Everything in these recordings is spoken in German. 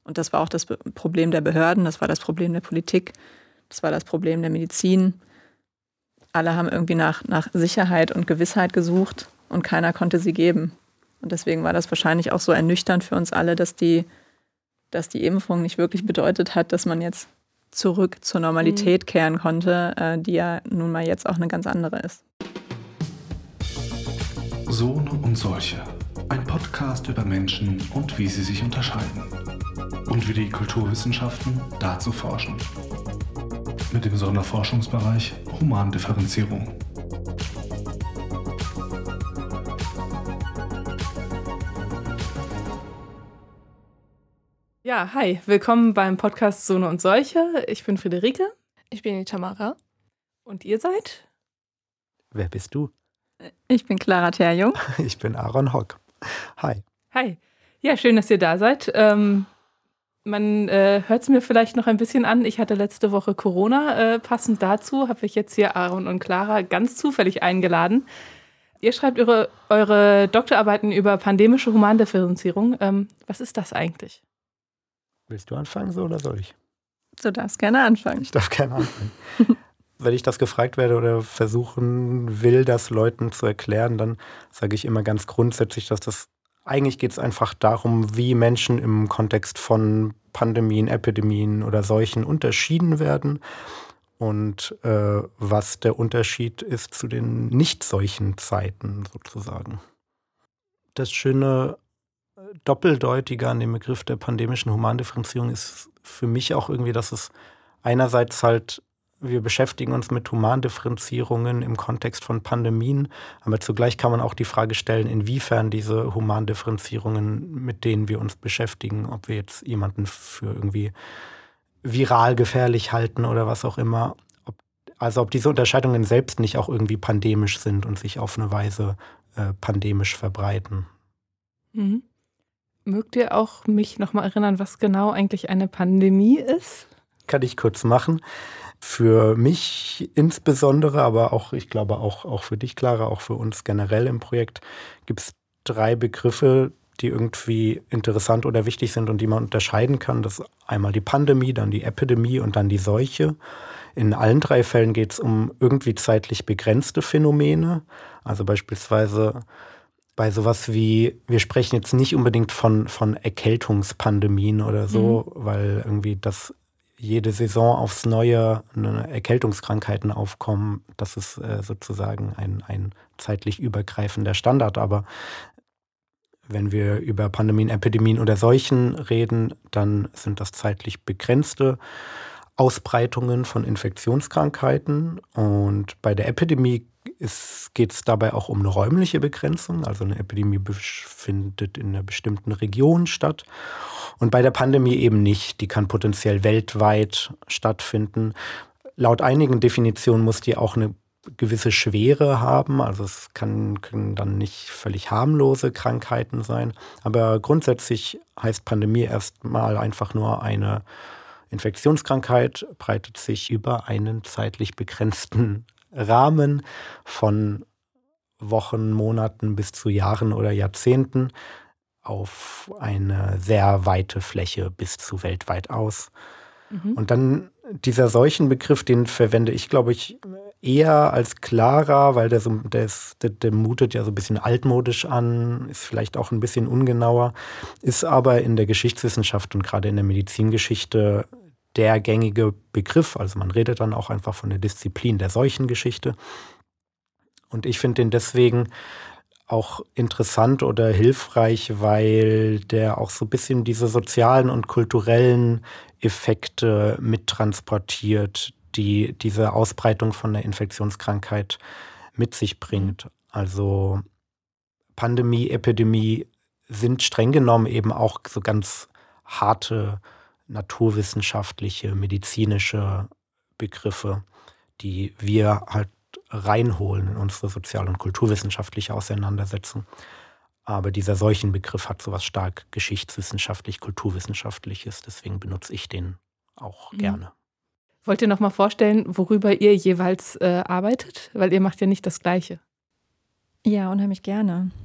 Und das war auch das Problem der Behörden, das war das Problem der Politik, das war das Problem der Medizin. Alle haben irgendwie nach Sicherheit und Gewissheit gesucht und keiner konnte sie geben. Und deswegen war das wahrscheinlich auch so ernüchternd für uns alle, dass die Impfung nicht wirklich bedeutet hat, dass man jetzt zurück zur Normalität kehren konnte, die ja nun mal jetzt auch eine ganz andere ist. Sohne und Solche. Ein Podcast über Menschen und wie sie sich unterscheiden. Und wie die Kulturwissenschaften dazu forschen. Mit dem Sonderforschungsbereich Humandifferenzierung. Ja, hi, willkommen beim Podcast Sohne und Solche. Ich bin Friederike. Ich bin die Tamara. Und ihr seid? Wer bist du? Ich bin Clara Terjung. Ich bin Aaron Hock. Hi. Hi. Ja, schön, dass ihr da seid. Man hört es mir vielleicht noch ein bisschen an. Ich hatte letzte Woche Corona. Passend dazu habe ich jetzt hier Aaron und Clara ganz zufällig eingeladen. Ihr schreibt eure Doktorarbeiten über pandemische Humandifferenzierung. Was ist das eigentlich? Willst du anfangen so oder soll ich? Du darfst gerne anfangen. Ich darf gerne anfangen. Wenn ich das gefragt werde oder versuchen will, das Leuten zu erklären, dann sage ich immer ganz grundsätzlich, dass eigentlich geht es einfach darum, wie Menschen im Kontext von Pandemien, Epidemien oder Seuchen unterschieden werden und was der Unterschied ist zu den Nicht-Seuchen-Zeiten sozusagen. Das schöne Doppeldeutige an dem Begriff der pandemischen Humandifferenzierung ist für mich auch irgendwie, dass es einerseits halt, wir beschäftigen uns mit Humandifferenzierungen im Kontext von Pandemien, aber zugleich kann man auch die Frage stellen, inwiefern diese Humandifferenzierungen, mit denen wir uns beschäftigen, ob wir jetzt jemanden für irgendwie viral gefährlich halten oder was auch immer, ob diese Unterscheidungen selbst nicht auch irgendwie pandemisch sind und sich auf eine Weise pandemisch verbreiten. Mhm. Mögt ihr auch mich nochmal erinnern, was genau eigentlich eine Pandemie ist? Kann ich kurz machen. Für mich insbesondere, aber auch, ich glaube auch für dich, Clara, auch für uns generell im Projekt, gibt es 3 Begriffe, die irgendwie interessant oder wichtig sind und die man unterscheiden kann. Das ist einmal die Pandemie, dann die Epidemie und dann die Seuche. In allen 3 Fällen geht es um irgendwie zeitlich begrenzte Phänomene. Also beispielsweise bei sowas wie, wir sprechen jetzt nicht unbedingt von Erkältungspandemien oder so, weil irgendwie das jede Saison aufs Neue Erkältungskrankheiten aufkommen. Das ist sozusagen ein zeitlich übergreifender Standard. Aber wenn wir über Pandemien, Epidemien oder Seuchen reden, dann sind das zeitlich begrenzte Ausbreitungen von Infektionskrankheiten. Und bei der Epidemie geht es dabei auch um eine räumliche Begrenzung. Also eine Epidemie findet in einer bestimmten Region statt. Und bei der Pandemie eben nicht. Die kann potenziell weltweit stattfinden. Laut einigen Definitionen muss die auch eine gewisse Schwere haben. Also es können dann nicht völlig harmlose Krankheiten sein. Aber grundsätzlich heißt Pandemie erstmal einfach nur eine Infektionskrankheit, breitet sich über einen zeitlich begrenzten Rahmen von Wochen, Monaten bis zu Jahren oder Jahrzehnten auf eine sehr weite Fläche bis zu weltweit aus. Und dann dieser Seuchenbegriff, den verwende ich, glaube ich, eher als Clara, weil der mutet ja so ein bisschen altmodisch an, ist vielleicht auch ein bisschen ungenauer, ist aber in der Geschichtswissenschaft und gerade in der Medizingeschichte der gängige Begriff. Also man redet dann auch einfach von der Disziplin der Seuchengeschichte. Und ich finde den deswegen auch interessant oder hilfreich, weil der auch so ein bisschen diese sozialen und kulturellen Effekte mittransportiert, die diese Ausbreitung von der Infektionskrankheit mit sich bringt. Also Pandemie, Epidemie sind streng genommen eben auch so ganz harte naturwissenschaftliche, medizinische Begriffe, die wir halt reinholen in unsere sozial- und kulturwissenschaftliche Auseinandersetzung. Aber dieser Seuchenbegriff hat so was stark geschichtswissenschaftlich, kulturwissenschaftliches, deswegen benutze ich den auch gerne. Wollt ihr noch mal vorstellen, worüber ihr jeweils arbeitet? Weil ihr macht ja nicht das Gleiche. Ja, unheimlich gerne.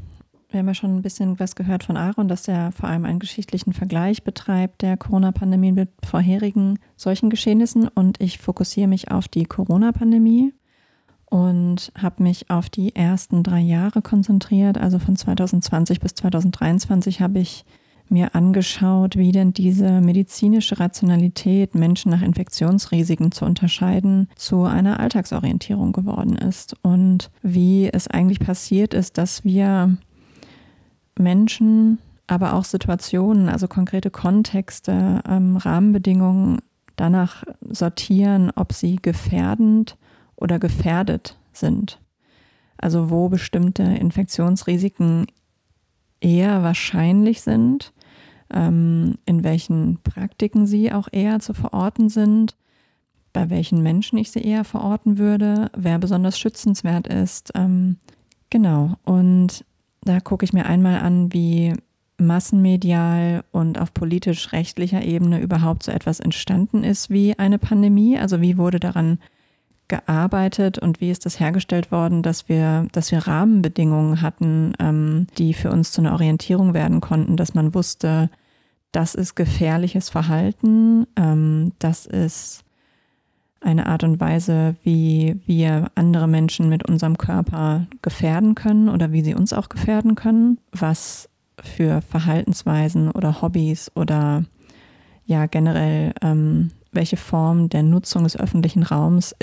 Wir haben ja schon ein bisschen was gehört von Aaron, dass er vor allem einen geschichtlichen Vergleich betreibt der Corona-Pandemie mit vorherigen solchen Geschehnissen. Und ich fokussiere mich auf die Corona-Pandemie und habe mich auf die ersten 3 Jahre konzentriert. Also von 2020 bis 2023 habe ich mir angeschaut, wie denn diese medizinische Rationalität, Menschen nach Infektionsrisiken zu unterscheiden, zu einer Alltagsorientierung geworden ist. Und wie es eigentlich passiert ist, dass wir Menschen, aber auch Situationen, also konkrete Kontexte, Rahmenbedingungen danach sortieren, ob sie gefährdend oder gefährdet sind. Also wo bestimmte Infektionsrisiken eher wahrscheinlich sind, in welchen Praktiken sie auch eher zu verorten sind, bei welchen Menschen ich sie eher verorten würde, wer besonders schützenswert ist. Genau, und da gucke ich mir einmal an, wie massenmedial und auf politisch-rechtlicher Ebene überhaupt so etwas entstanden ist wie eine Pandemie. Also wie wurde daran gearbeitet und wie ist das hergestellt worden, dass wir Rahmenbedingungen hatten, die für uns zu einer Orientierung werden konnten, dass man wusste, das ist gefährliches Verhalten, das ist eine Art und Weise, wie wir andere Menschen mit unserem Körper gefährden können oder wie sie uns auch gefährden können, was für Verhaltensweisen oder Hobbys oder ja generell welche Form der Nutzung des öffentlichen Raums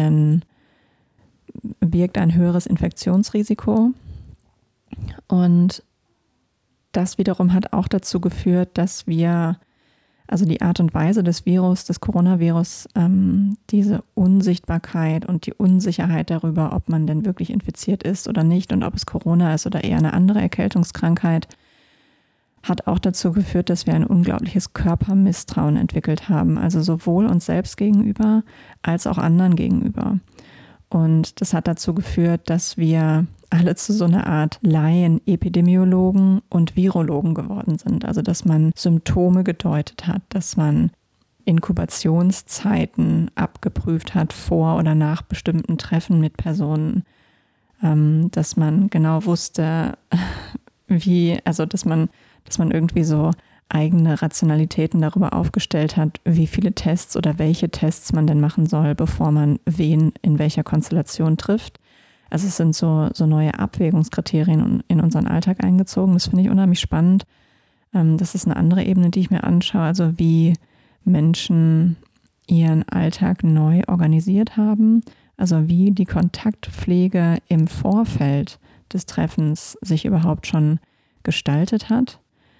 birgt ein höheres Infektionsrisiko. Und das wiederum hat auch dazu geführt, dass wir, also die Art und Weise des Coronavirus, diese Unsichtbarkeit und die Unsicherheit darüber, ob man denn wirklich infiziert ist oder nicht und ob es Corona ist oder eher eine andere Erkältungskrankheit, hat auch dazu geführt, dass wir ein unglaubliches Körpermisstrauen entwickelt haben. Also sowohl uns selbst gegenüber als auch anderen gegenüber. Und das hat dazu geführt, dass wir alle zu so einer Art Laien-Epidemiologen und Virologen geworden sind. Also dass man Symptome gedeutet hat, dass man Inkubationszeiten abgeprüft hat vor oder nach bestimmten Treffen mit Personen, dass man genau wusste, dass man irgendwie so eigene Rationalitäten darüber aufgestellt hat, wie viele Tests oder welche Tests man denn machen soll, bevor man wen in welcher Konstellation trifft. Also es sind so neue Abwägungskriterien in unseren Alltag eingezogen. Das finde ich unheimlich spannend. Das ist eine andere Ebene, die ich mir anschaue, also wie Menschen ihren Alltag neu organisiert haben, also wie die Kontaktpflege im Vorfeld des Treffens sich überhaupt schon gestaltet hat.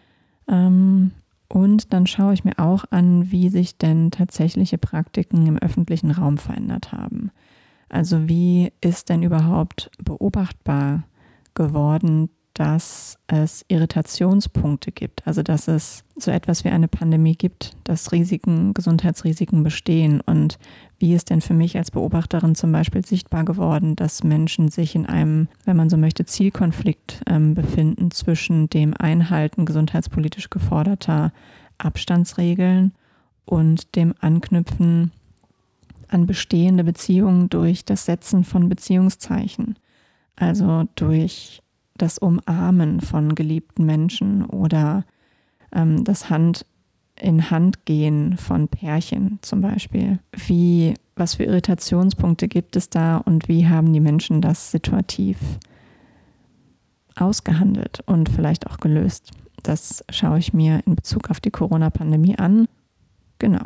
Und dann schaue ich mir auch an, wie sich denn tatsächliche Praktiken im öffentlichen Raum verändert haben. Also wie ist denn überhaupt beobachtbar geworden, dass es Irritationspunkte gibt, also dass es so etwas wie eine Pandemie gibt, dass Gesundheitsrisiken bestehen, und wie ist denn für mich als Beobachterin zum Beispiel sichtbar geworden, dass Menschen sich in einem, wenn man so möchte, Zielkonflikt befinden zwischen dem Einhalten gesundheitspolitisch geforderter Abstandsregeln und dem Anknüpfen an bestehende Beziehungen durch das Setzen von Beziehungszeichen, also durch das Umarmen von geliebten Menschen oder das Hand-in-Hand-Gehen von Pärchen zum Beispiel. Was für Irritationspunkte gibt es da und wie haben die Menschen das situativ ausgehandelt und vielleicht auch gelöst? Das schaue ich mir in Bezug auf die Corona-Pandemie an. Genau.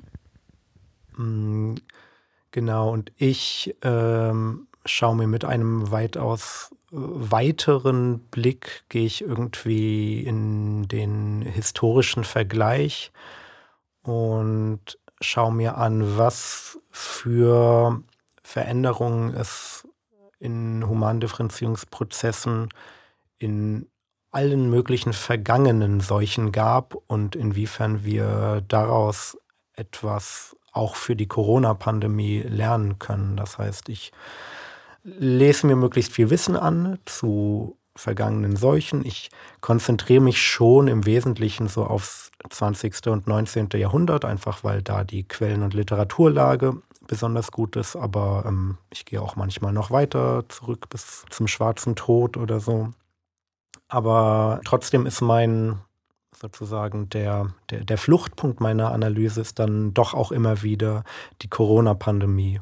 Genau, und ich schaue mir mit einem weitaus weiteren Blick, gehe ich irgendwie in den historischen Vergleich und schaue mir an, was für Veränderungen es in Humandifferenzierungsprozessen in allen möglichen vergangenen Seuchen gab und inwiefern wir daraus etwas auch für die Corona-Pandemie lernen können. Das heißt, ich lese mir möglichst viel Wissen an zu vergangenen Seuchen. Ich konzentriere mich schon im Wesentlichen so aufs 20. und 19. Jahrhundert, einfach weil da die Quellen- und Literaturlage besonders gut ist. Aber ich gehe auch manchmal noch weiter zurück bis zum Schwarzen Tod oder so. Aber trotzdem ist sozusagen der Fluchtpunkt meiner Analyse ist dann doch auch immer wieder die Corona-Pandemie.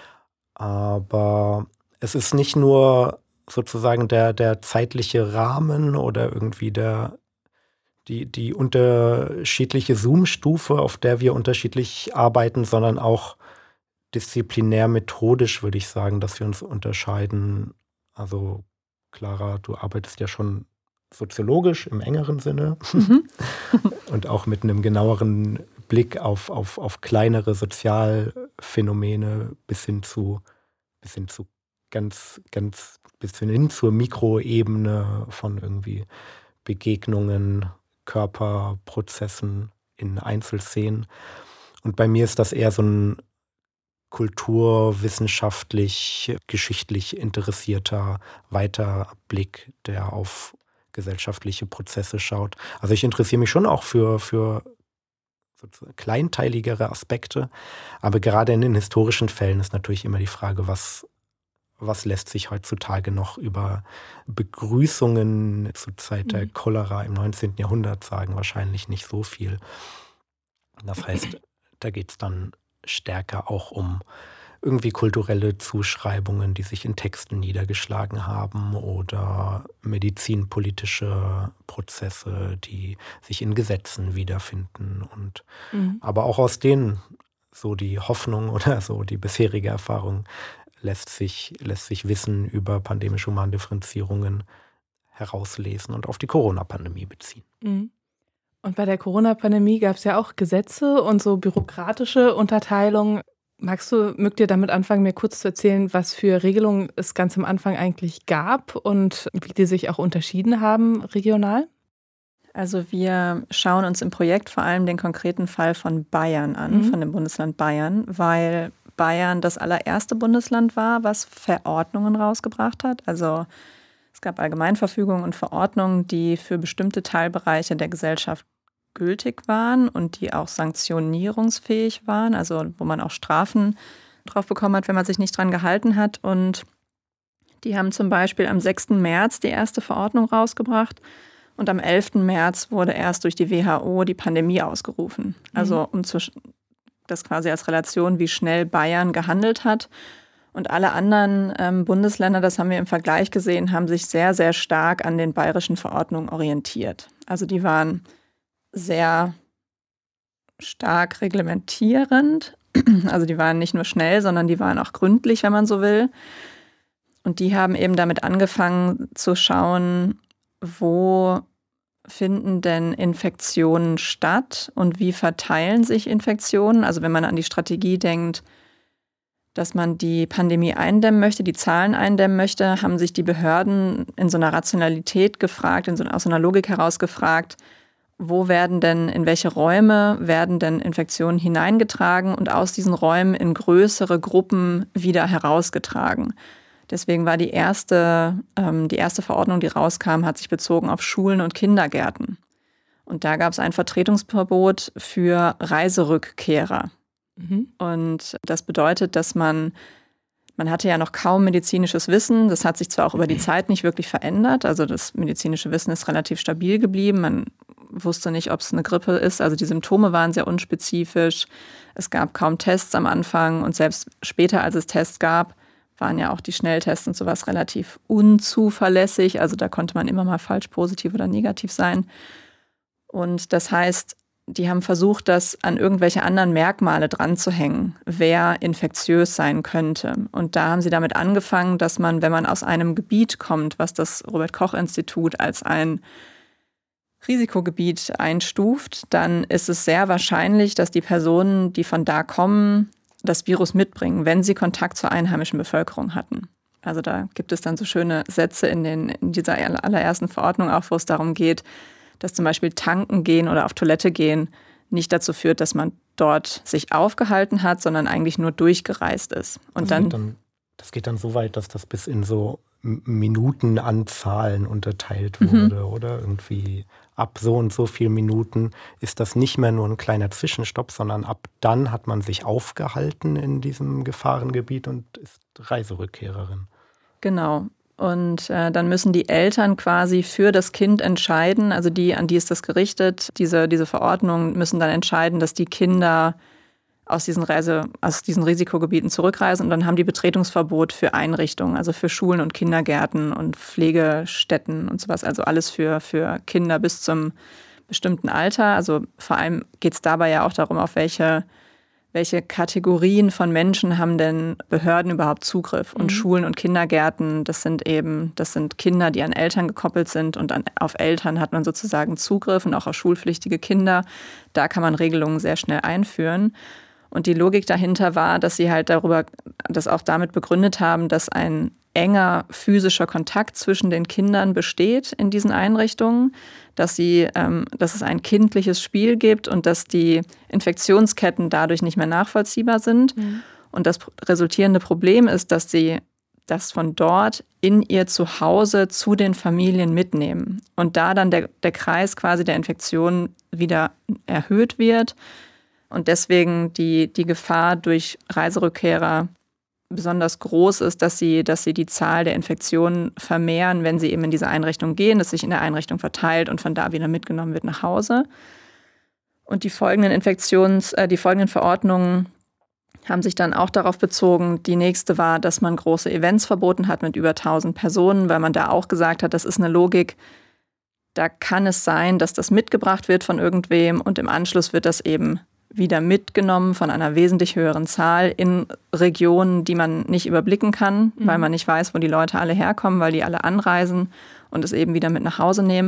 Aber es ist nicht nur sozusagen der zeitliche Rahmen oder irgendwie die unterschiedliche Zoom-Stufe, auf der wir unterschiedlich arbeiten, sondern auch disziplinär-methodisch würde ich sagen, dass wir uns unterscheiden. Also Clara, du arbeitest ja schon soziologisch im engeren Sinne und auch mit einem genaueren Blick auf kleinere Sozialphänomene bis hin zu ganz bis hin zur Mikroebene von irgendwie Begegnungen, Körperprozessen in Einzelszenen. Und bei mir ist das eher so ein kulturwissenschaftlich, geschichtlich interessierter Weiterblick, der auf gesellschaftliche Prozesse schaut. Also ich interessiere mich schon auch für kleinteiligere Aspekte, aber gerade in den historischen Fällen ist natürlich immer die Frage, was lässt sich heutzutage noch über Begrüßungen zur Zeit der Cholera im 19. Jahrhundert sagen? Wahrscheinlich nicht so viel. Das heißt, da geht es dann stärker auch um irgendwie kulturelle Zuschreibungen, die sich in Texten niedergeschlagen haben oder medizinpolitische Prozesse, die sich in Gesetzen wiederfinden. Und aber auch aus denen so die Hoffnung oder so die bisherige Erfahrung lässt sich Wissen über pandemische Humandifferenzierungen herauslesen und auf die Corona-Pandemie beziehen. Und bei der Corona-Pandemie gab es ja auch Gesetze und so bürokratische Unterteilung. Mögt ihr damit anfangen, mir kurz zu erzählen, was für Regelungen es ganz am Anfang eigentlich gab und wie die sich auch unterschieden haben regional? Also wir schauen uns im Projekt vor allem den konkreten Fall von Bayern an, von dem Bundesland Bayern, weil Bayern das allererste Bundesland war, was Verordnungen rausgebracht hat. Also es gab Allgemeinverfügungen und Verordnungen, die für bestimmte Teilbereiche der Gesellschaft gültig waren und die auch sanktionierungsfähig waren, also wo man auch Strafen drauf bekommen hat, wenn man sich nicht dran gehalten hat. Und die haben zum Beispiel am 6. März die erste Verordnung rausgebracht und am 11. März wurde erst durch die WHO die Pandemie ausgerufen. Also das quasi als Relation, wie schnell Bayern gehandelt hat. Und alle anderen Bundesländer, das haben wir im Vergleich gesehen, haben sich sehr, sehr stark an den bayerischen Verordnungen orientiert. Also die waren sehr stark reglementierend. Also die waren nicht nur schnell, sondern die waren auch gründlich, wenn man so will. Und die haben eben damit angefangen zu schauen, wo finden denn Infektionen statt und wie verteilen sich Infektionen? Also wenn man an die Strategie denkt, dass man die Pandemie eindämmen möchte, die Zahlen eindämmen möchte, haben sich die Behörden in so einer Rationalität gefragt, aus so einer Logik heraus gefragt, in welche Räume werden denn Infektionen hineingetragen und aus diesen Räumen in größere Gruppen wieder herausgetragen. Deswegen war die erste Verordnung, die rauskam, hat sich bezogen auf Schulen und Kindergärten. Und da gab es ein Vertretungsverbot für Reiserückkehrer. Und das bedeutet, dass man hatte ja noch kaum medizinisches Wissen. Das hat sich zwar auch über die Zeit nicht wirklich verändert. Also das medizinische Wissen ist relativ stabil geblieben. Man wusste nicht, ob es eine Grippe ist. Also die Symptome waren sehr unspezifisch. Es gab kaum Tests am Anfang. Und selbst später, als es Tests gab, waren ja auch die Schnelltests und sowas relativ unzuverlässig. Also da konnte man immer mal falsch positiv oder negativ sein. Und das heißt, die haben versucht, das an irgendwelche anderen Merkmale dran zu hängen, wer infektiös sein könnte. Und da haben sie damit angefangen, dass man, wenn man aus einem Gebiet kommt, was das Robert-Koch-Institut als ein Risikogebiet einstuft, dann ist es sehr wahrscheinlich, dass die Personen, die von da kommen, das Virus mitbringen, wenn sie Kontakt zur einheimischen Bevölkerung hatten. Also da gibt es dann so schöne Sätze in dieser allerersten Verordnung auch, wo es darum geht, dass zum Beispiel tanken gehen oder auf Toilette gehen nicht dazu führt, dass man dort sich aufgehalten hat, sondern eigentlich nur durchgereist ist. Und das geht dann so weit, dass das bis in so Minutenanzahlen unterteilt wurde, oder? Irgendwie ab so und so viel Minuten ist das nicht mehr nur ein kleiner Zwischenstopp, sondern ab dann hat man sich aufgehalten in diesem Gefahrengebiet und ist Reiserückkehrerin. Genau. Und dann müssen die Eltern quasi für das Kind entscheiden, also an die ist das gerichtet, diese Verordnungen müssen dann entscheiden, dass die Kinder aus diesen Risikogebieten zurückreisen und dann haben die Betretungsverbot für Einrichtungen, also für Schulen und Kindergärten und Pflegestätten und sowas, also alles für Kinder bis zum bestimmten Alter. Also vor allem geht es dabei ja auch darum, auf welche Kategorien von Menschen haben denn Behörden überhaupt Zugriff? Und Schulen und Kindergärten, das sind Kinder, die an Eltern gekoppelt sind und auf Eltern hat man sozusagen Zugriff und auch auf schulpflichtige Kinder. Da kann man Regelungen sehr schnell einführen. Und die Logik dahinter war, dass sie halt das auch damit begründet haben, dass ein enger physischer Kontakt zwischen den Kindern besteht in diesen Einrichtungen, dass es ein kindliches Spiel gibt und dass die Infektionsketten dadurch nicht mehr nachvollziehbar sind. Und das resultierende Problem ist, dass sie das von dort in ihr Zuhause zu den Familien mitnehmen. Und da dann der Kreis quasi der Infektion wieder erhöht wird und deswegen die Gefahr durch Reiserückkehrer besonders groß ist, dass sie die Zahl der Infektionen vermehren, wenn sie eben in diese Einrichtung gehen, dass sich in der Einrichtung verteilt und von da wieder mitgenommen wird nach Hause. Und die folgenden Verordnungen haben sich dann auch darauf bezogen. Die nächste war, dass man große Events verboten hat mit über 1000 Personen, weil man da auch gesagt hat, das ist eine Logik, da kann es sein, dass das mitgebracht wird von irgendwem und im Anschluss wird das eben wieder mitgenommen von einer wesentlich höheren Zahl in Regionen, die man nicht überblicken kann, weil man nicht weiß, wo die Leute alle herkommen, weil die alle anreisen und es eben wieder mit nach Hause nehmen.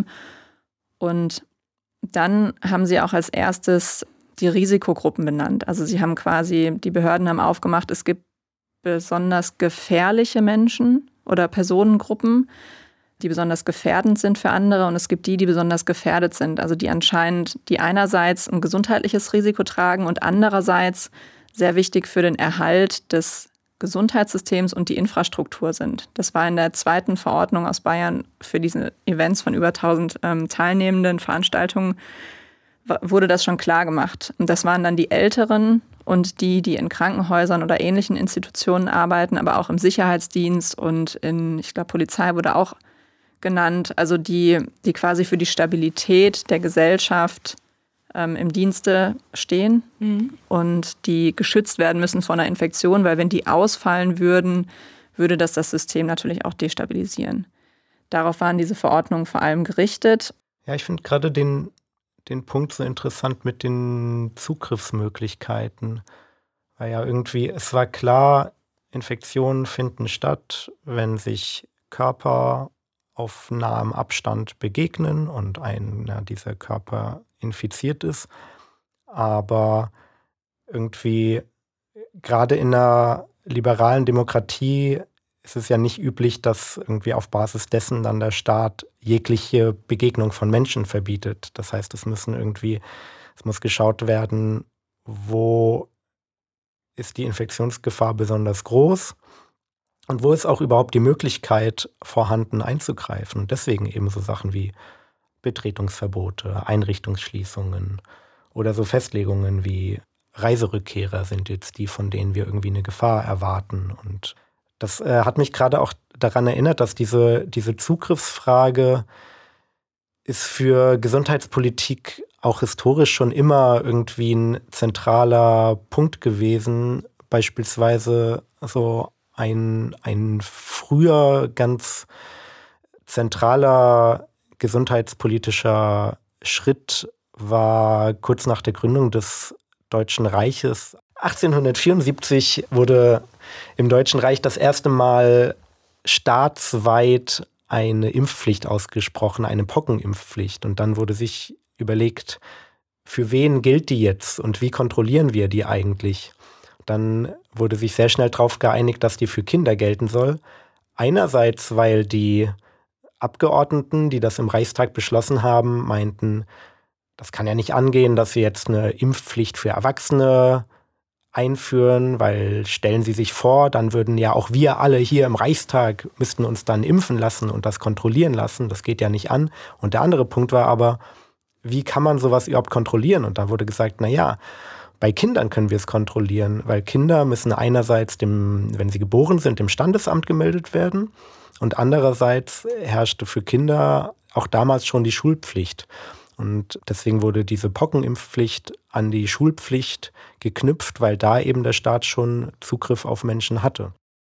Und dann haben sie auch als erstes die Risikogruppen benannt. Also die Behörden haben aufgemacht, es gibt besonders gefährliche Menschen oder Personengruppen, die besonders gefährdend sind für andere und es gibt die besonders gefährdet sind, also die einerseits ein gesundheitliches Risiko tragen und andererseits sehr wichtig für den Erhalt des Gesundheitssystems und die Infrastruktur sind. Das war in der zweiten Verordnung aus Bayern für diese Events von über 1000 teilnehmenden Veranstaltungen, wurde das schon klar gemacht. Und das waren dann die Älteren und die in Krankenhäusern oder ähnlichen Institutionen arbeiten, aber auch im Sicherheitsdienst und ich glaube, Polizei wurde auch genannt, also die quasi für die Stabilität der Gesellschaft im Dienste stehen und die geschützt werden müssen vor einer Infektion, weil wenn die ausfallen würden, würde das System natürlich auch destabilisieren. Darauf waren diese Verordnungen vor allem gerichtet. Ja, ich finde gerade den Punkt so interessant mit den Zugriffsmöglichkeiten, weil ja irgendwie, es war klar, Infektionen finden statt, wenn sich Körper auf nahem Abstand begegnen und dieser Körper infiziert ist. Aber irgendwie, gerade in einer liberalen Demokratie ist es ja nicht üblich, dass irgendwie auf Basis dessen dann der Staat jegliche Begegnung von Menschen verbietet. Das heißt, es muss geschaut werden, wo ist die Infektionsgefahr besonders groß und wo ist auch überhaupt die Möglichkeit vorhanden einzugreifen. Und deswegen eben so Sachen wie Betretungsverbote, Einrichtungsschließungen oder so Festlegungen wie Reiserückkehrer sind jetzt die, von denen wir irgendwie eine Gefahr erwarten. Und das hat mich gerade auch daran erinnert, dass diese Zugriffsfrage ist für Gesundheitspolitik auch historisch schon immer irgendwie ein zentraler Punkt gewesen. Beispielsweise so ein früher ganz zentraler gesundheitspolitischer Schritt war kurz nach der Gründung des Deutschen Reiches. 1874 wurde im Deutschen Reich das erste Mal staatsweit eine Impfpflicht ausgesprochen, eine Pockenimpfpflicht. Und dann wurde sich überlegt, für wen gilt die jetzt und wie kontrollieren wir die eigentlich? Dann wurde sich sehr schnell darauf geeinigt, dass die für Kinder gelten soll. Einerseits, weil die Abgeordneten, die das im Reichstag beschlossen haben, meinten, das kann ja nicht angehen, dass wir jetzt eine Impfpflicht für Erwachsene einführen, weil stellen Sie sich vor, dann würden ja auch wir alle hier im Reichstag, müssten uns dann impfen lassen und das kontrollieren lassen. Das geht ja nicht an. Und der andere Punkt war aber, wie kann man sowas überhaupt kontrollieren? Und da wurde gesagt, naja, bei Kindern können wir es kontrollieren, weil Kinder müssen einerseits, wenn sie geboren sind, dem Standesamt gemeldet werden. Und andererseits herrschte für Kinder auch damals schon die Schulpflicht. Und deswegen wurde diese Pockenimpfpflicht an die Schulpflicht geknüpft, weil da eben der Staat schon Zugriff auf Menschen hatte.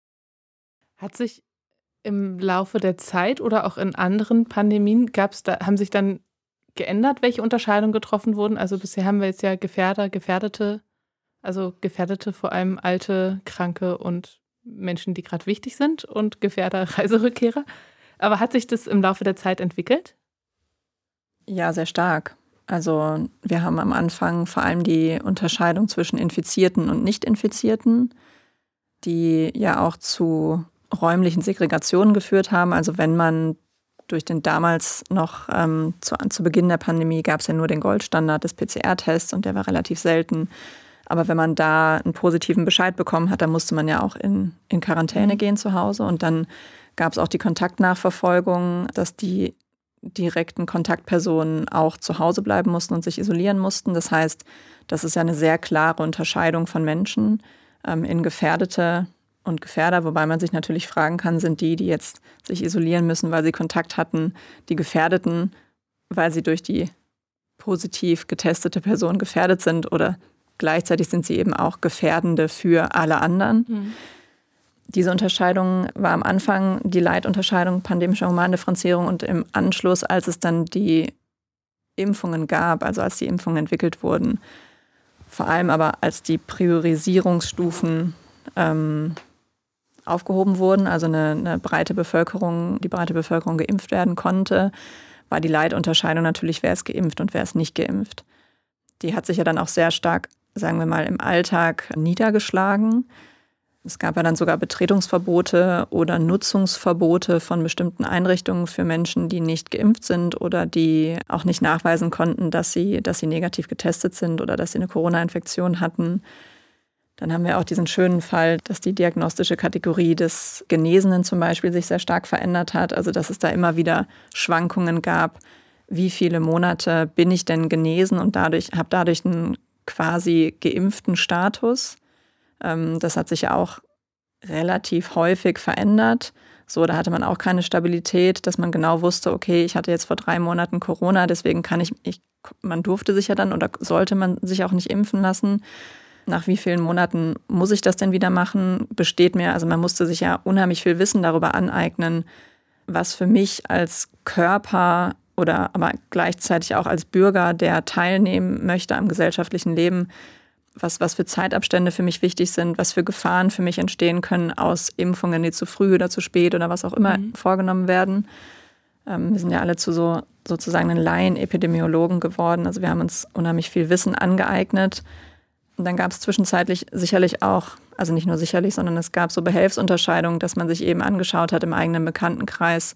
Hat sich im Laufe der Zeit oder auch in anderen Pandemien haben sich dann geändert, welche Unterscheidungen getroffen wurden? Also bisher haben wir jetzt ja Gefährder, Gefährdete, also Gefährdete vor allem Alte, Kranke und Menschen, die gerade wichtig sind und Gefährder, Reiserückkehrer. Aber hat sich das im Laufe der Zeit entwickelt? Ja, sehr stark. Also wir haben am Anfang vor allem die Unterscheidung zwischen Infizierten und Nicht-Infizierten, die ja auch zu räumlichen Segregationen geführt haben. Also wenn man durch den damals noch zu Beginn der Pandemie gab es ja nur den Goldstandard des PCR-Tests und der war relativ selten. Aber wenn man da einen positiven Bescheid bekommen hat, dann musste man ja auch in Quarantäne gehen zu Hause. Und dann gab es auch die Kontaktnachverfolgung, dass die direkten Kontaktpersonen auch zu Hause bleiben mussten und sich isolieren mussten. Das heißt, das ist ja eine sehr klare Unterscheidung von Menschen in Gefährdete und Gefährder, wobei man sich natürlich fragen kann, sind die jetzt sich isolieren müssen, weil sie Kontakt hatten, die Gefährdeten, weil sie durch die positiv getestete Person gefährdet sind, oder gleichzeitig sind sie eben auch Gefährdende für alle anderen. Mhm. Diese Unterscheidung war am Anfang die Leitunterscheidung pandemische Humandifferenzierung und im Anschluss, als es dann die Impfungen gab, also als die Impfungen entwickelt wurden, vor allem aber als die Priorisierungsstufen aufgehoben wurden, also die breite Bevölkerung geimpft werden konnte, war die Leitunterscheidung natürlich, wer ist geimpft und wer ist nicht geimpft. Die hat sich ja dann auch sehr stark, sagen wir mal, im Alltag niedergeschlagen. Es gab ja dann sogar Betretungsverbote oder Nutzungsverbote von bestimmten Einrichtungen für Menschen, die nicht geimpft sind oder die auch nicht nachweisen konnten, dass sie negativ getestet sind oder dass sie eine Corona-Infektion hatten. Dann haben wir auch diesen schönen Fall, dass die diagnostische Kategorie des Genesenen zum Beispiel sich sehr stark verändert hat. Also dass es da immer wieder Schwankungen gab, wie viele Monate bin ich denn genesen und habe dadurch einen quasi geimpften Status. Das hat sich ja auch relativ häufig verändert. So, da hatte man auch keine Stabilität, dass man genau wusste, okay, ich hatte jetzt vor 3 Monaten Corona, deswegen man durfte sich ja dann oder sollte man sich auch nicht impfen lassen. Nach wie vielen Monaten muss ich das denn wieder machen? Also man musste sich ja unheimlich viel Wissen darüber aneignen, was für mich als Körper oder aber gleichzeitig auch als Bürger, der teilnehmen möchte am gesellschaftlichen Leben, was für Zeitabstände für mich wichtig sind, was für Gefahren für mich entstehen können aus Impfungen, die zu früh oder zu spät oder was auch immer vorgenommen werden. Wir sind ja alle zu sozusagen einen Laien-Epidemiologen geworden. Also wir haben uns unheimlich viel Wissen angeeignet. Und dann gab es zwischenzeitlich sicherlich auch, also nicht nur sicherlich, sondern es gab so Behelfsunterscheidungen, dass man sich eben angeschaut hat im eigenen Bekanntenkreis,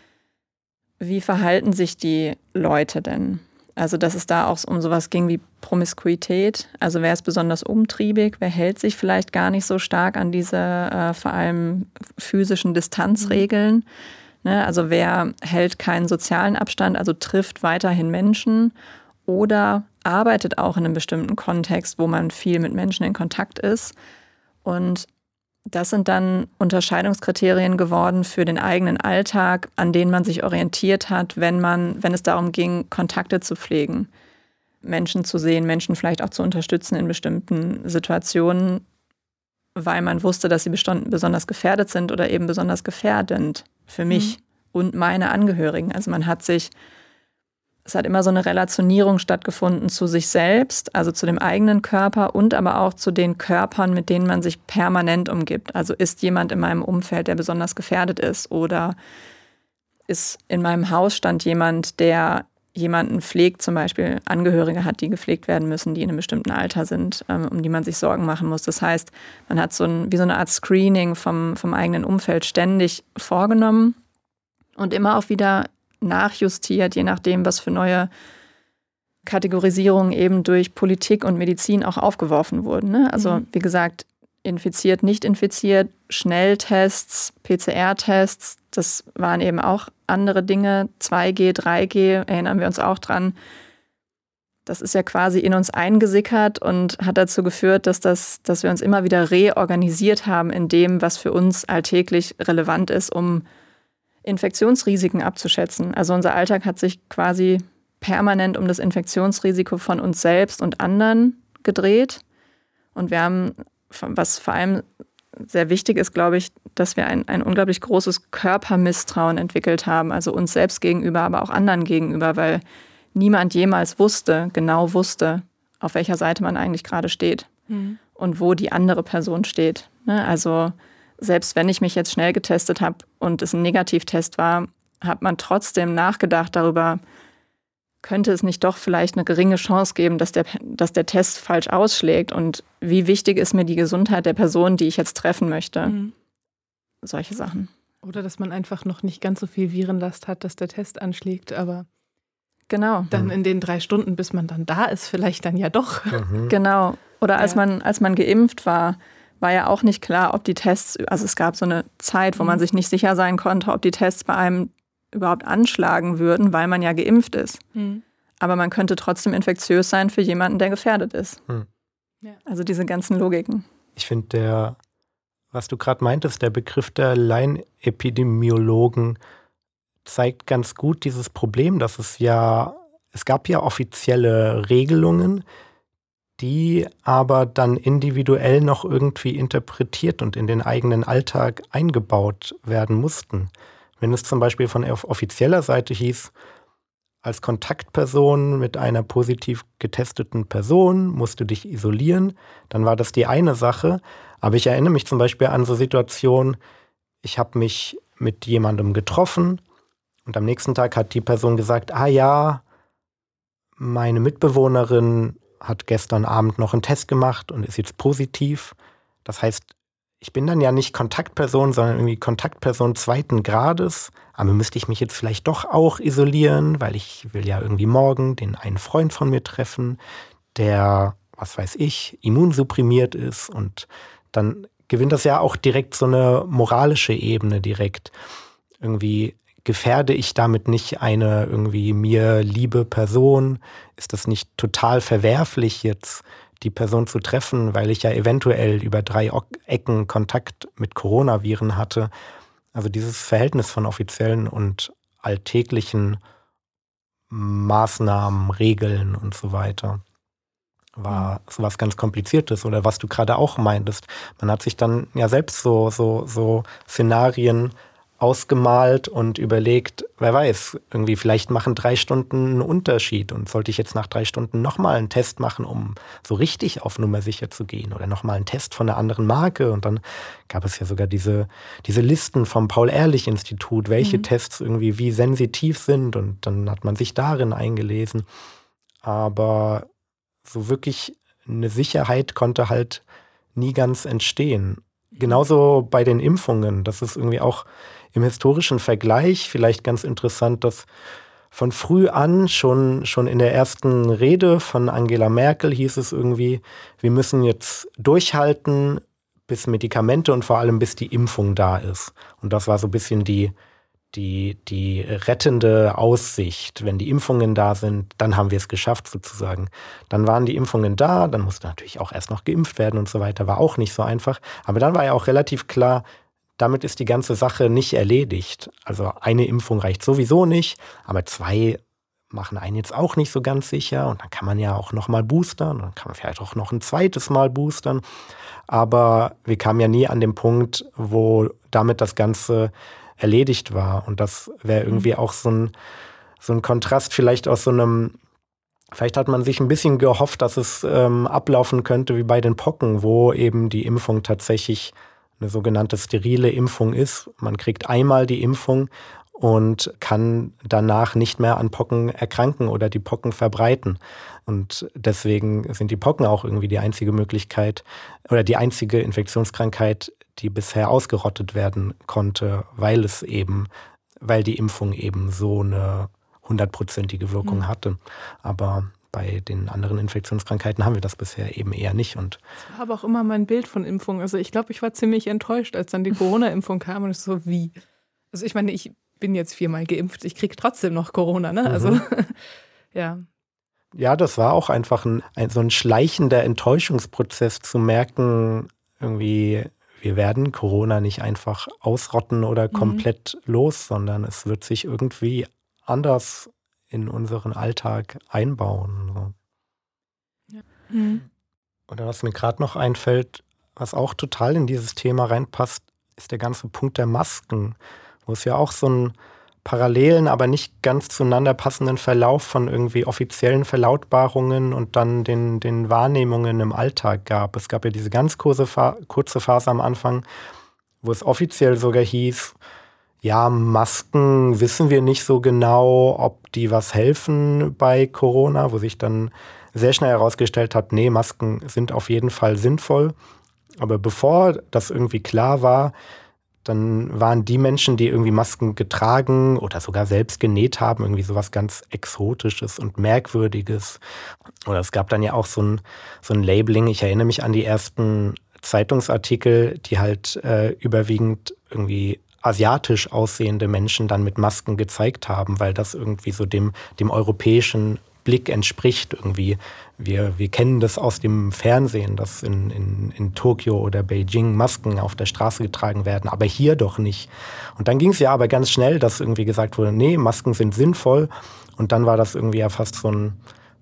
wie verhalten sich die Leute denn? Also dass es da auch um sowas ging wie Promiskuität. Also wer ist besonders umtriebig, wer hält sich vielleicht gar nicht so stark an diese vor allem physischen Distanzregeln. Ne? Also wer hält keinen sozialen Abstand, also trifft weiterhin Menschen oder arbeitet auch in einem bestimmten Kontext, wo man viel mit Menschen in Kontakt ist. Und das sind dann Unterscheidungskriterien geworden für den eigenen Alltag, an denen man sich orientiert hat, wenn es darum ging, Kontakte zu pflegen, Menschen zu sehen, Menschen vielleicht auch zu unterstützen in bestimmten Situationen, weil man wusste, dass sie besonders gefährdet sind oder eben besonders gefährdend für mich und meine Angehörigen. Also es hat immer so eine Relationierung stattgefunden zu sich selbst, also zu dem eigenen Körper und aber auch zu den Körpern, mit denen man sich permanent umgibt. Also ist jemand in meinem Umfeld, der besonders gefährdet ist, oder ist in meinem Hausstand jemand, der jemanden pflegt, zum Beispiel Angehörige hat, die gepflegt werden müssen, die in einem bestimmten Alter sind, um die man sich Sorgen machen muss. Das heißt, man hat wie so eine Art Screening vom eigenen Umfeld ständig vorgenommen und immer auch wieder nachjustiert, je nachdem, was für neue Kategorisierungen eben durch Politik und Medizin auch aufgeworfen wurden. Ne? Also wie gesagt, infiziert, nicht infiziert, Schnelltests, PCR-Tests, das waren eben auch andere Dinge, 2G, 3G, erinnern wir uns auch dran. Das ist ja quasi in uns eingesickert und hat dazu geführt, dass wir uns immer wieder reorganisiert haben in dem, was für uns alltäglich relevant ist, um Infektionsrisiken abzuschätzen. Also unser Alltag hat sich quasi permanent um das Infektionsrisiko von uns selbst und anderen gedreht. Und wir haben, was vor allem sehr wichtig ist, glaube ich, dass wir ein unglaublich großes Körpermisstrauen entwickelt haben. Also uns selbst gegenüber, aber auch anderen gegenüber, weil niemand jemals genau wusste, auf welcher Seite man eigentlich gerade steht und wo die andere Person steht. Also selbst wenn ich mich jetzt schnell getestet habe und es ein Negativtest war, hat man trotzdem nachgedacht darüber, könnte es nicht doch vielleicht eine geringe Chance geben, dass der Test falsch ausschlägt und wie wichtig ist mir die Gesundheit der Person, die ich jetzt treffen möchte. Solche Sachen. Oder dass man einfach noch nicht ganz so viel Virenlast hat, dass der Test anschlägt, aber genau. Dann in den 3 Stunden, bis man dann da ist, vielleicht dann ja doch. Genau. Oder als man geimpft war ja auch nicht klar, ob die Tests, also es gab so eine Zeit, wo man sich nicht sicher sein konnte, ob die Tests bei einem überhaupt anschlagen würden, weil man ja geimpft ist. Aber man könnte trotzdem infektiös sein für jemanden, der gefährdet ist. Ja. Also diese ganzen Logiken. Ich finde, was du gerade meintest, der Begriff der Laienepidemiologen zeigt ganz gut dieses Problem, dass es gab ja offizielle Regelungen, die aber dann individuell noch irgendwie interpretiert und in den eigenen Alltag eingebaut werden mussten. Wenn es zum Beispiel von offizieller Seite hieß, als Kontaktperson mit einer positiv getesteten Person musst du dich isolieren, dann war das die eine Sache. Aber ich erinnere mich zum Beispiel an so Situationen, ich habe mich mit jemandem getroffen und am nächsten Tag hat die Person gesagt, meine Mitbewohnerin hat gestern Abend noch einen Test gemacht und ist jetzt positiv. Das heißt, ich bin dann ja nicht Kontaktperson, sondern irgendwie Kontaktperson 2. Grades. Aber müsste ich mich jetzt vielleicht doch auch isolieren, weil ich will ja irgendwie morgen den einen Freund von mir treffen, der, was weiß ich, immunsupprimiert ist. Und dann gewinnt das ja auch direkt so eine moralische Ebene direkt. Irgendwie gefährde ich damit nicht eine irgendwie mir liebe Person? Ist das nicht total verwerflich jetzt, die Person zu treffen, weil ich ja eventuell über 3 Ecken Kontakt mit Coronaviren hatte? Also dieses Verhältnis von offiziellen und alltäglichen Maßnahmen, Regeln und so weiter war so was ganz Kompliziertes. Oder was du gerade auch meintest, man hat sich dann ja selbst so Szenarien ausgemalt und überlegt, wer weiß, irgendwie vielleicht machen 3 Stunden einen Unterschied und sollte ich jetzt nach 3 Stunden nochmal einen Test machen, um so richtig auf Nummer sicher zu gehen oder nochmal einen Test von einer anderen Marke und dann gab es ja sogar diese Listen vom Paul-Ehrlich-Institut, welche Tests irgendwie wie sensitiv sind und dann hat man sich darin eingelesen, aber so wirklich eine Sicherheit konnte halt nie ganz entstehen. Genauso bei den Impfungen, das ist irgendwie auch im historischen Vergleich vielleicht ganz interessant, dass von früh an, schon in der ersten Rede von Angela Merkel hieß es irgendwie, wir müssen jetzt durchhalten, bis Medikamente und vor allem bis die Impfung da ist. Und das war so ein bisschen die rettende Aussicht. Wenn die Impfungen da sind, dann haben wir es geschafft sozusagen. Dann waren die Impfungen da, dann musste natürlich auch erst noch geimpft werden und so weiter, war auch nicht so einfach. Aber dann war ja auch relativ klar, damit ist die ganze Sache nicht erledigt. Also eine Impfung reicht sowieso nicht, aber 2 machen einen jetzt auch nicht so ganz sicher und dann kann man ja auch nochmal boostern und dann kann man vielleicht auch noch ein zweites Mal boostern. Aber wir kamen ja nie an den Punkt, wo damit das Ganze erledigt war. Und das wäre irgendwie auch so ein Kontrast vielleicht aus so einem, vielleicht hat man sich ein bisschen gehofft, dass es ablaufen könnte wie bei den Pocken, wo eben die Impfung tatsächlich eine sogenannte sterile Impfung ist. Man kriegt einmal die Impfung und kann danach nicht mehr an Pocken erkranken oder die Pocken verbreiten. Und deswegen sind die Pocken auch irgendwie die einzige Möglichkeit oder die einzige Infektionskrankheit, die bisher ausgerottet werden konnte, weil die Impfung eben so eine 100%ige Wirkung hatte. Aber bei den anderen Infektionskrankheiten haben wir das bisher eben eher nicht. Und das war aber auch immer mein Bild von Impfung. Also ich glaube, ich war ziemlich enttäuscht, als dann die Corona-Impfung kam und ich so, wie? Also ich meine, ich bin jetzt 4-mal geimpft, ich kriege trotzdem noch Corona, ne? Also ja. Ja, das war auch einfach so ein schleichender Enttäuschungsprozess zu merken, irgendwie, wir werden Corona nicht einfach ausrotten oder komplett los, sondern es wird sich irgendwie anders in unseren Alltag einbauen. So. Ja. Mhm. Oder was mir gerade noch einfällt, was auch total in dieses Thema reinpasst, ist der ganze Punkt der Masken, wo es ja auch so einen parallelen, aber nicht ganz zueinander passenden Verlauf von irgendwie offiziellen Verlautbarungen und dann den Wahrnehmungen im Alltag gab. Es gab ja diese ganz kurze Phase am Anfang, wo es offiziell sogar hieß, ja, Masken wissen wir nicht so genau, ob die was helfen bei Corona, wo sich dann sehr schnell herausgestellt hat, nee, Masken sind auf jeden Fall sinnvoll. Aber bevor das irgendwie klar war, dann waren die Menschen, die irgendwie Masken getragen oder sogar selbst genäht haben, irgendwie sowas ganz Exotisches und Merkwürdiges. Oder es gab dann ja auch so ein Labeling. Ich erinnere mich an die ersten Zeitungsartikel, die halt überwiegend irgendwie asiatisch aussehende Menschen dann mit Masken gezeigt haben, weil das irgendwie so dem europäischen Blick entspricht irgendwie. Wir kennen das aus dem Fernsehen, dass in Tokio oder Beijing Masken auf der Straße getragen werden, aber hier doch nicht. Und dann ging es ja aber ganz schnell, dass irgendwie gesagt wurde, nee, Masken sind sinnvoll. Und dann war das irgendwie ja fast so ein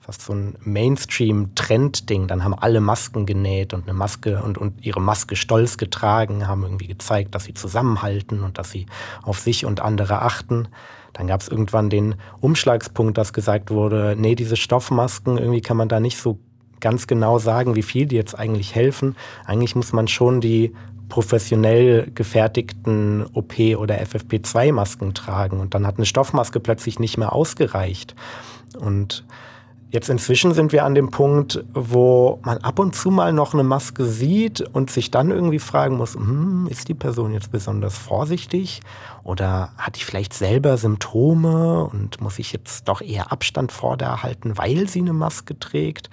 Mainstream-Trend-Ding. Dann haben alle Masken genäht und eine Maske und ihre Maske stolz getragen, haben irgendwie gezeigt, dass sie zusammenhalten und dass sie auf sich und andere achten. Dann gab es irgendwann den Umschlagspunkt, dass gesagt wurde, nee, diese Stoffmasken, irgendwie kann man da nicht so ganz genau sagen, wie viel die jetzt eigentlich helfen. Eigentlich muss man schon die professionell gefertigten OP- oder FFP2-Masken tragen. Und dann hat eine Stoffmaske plötzlich nicht mehr ausgereicht. Und jetzt inzwischen sind wir an dem Punkt, wo man ab und zu mal noch eine Maske sieht und sich dann irgendwie fragen muss, ist die Person jetzt besonders vorsichtig oder hat die vielleicht selber Symptome und muss ich jetzt doch eher Abstand vor der halten, weil sie eine Maske trägt?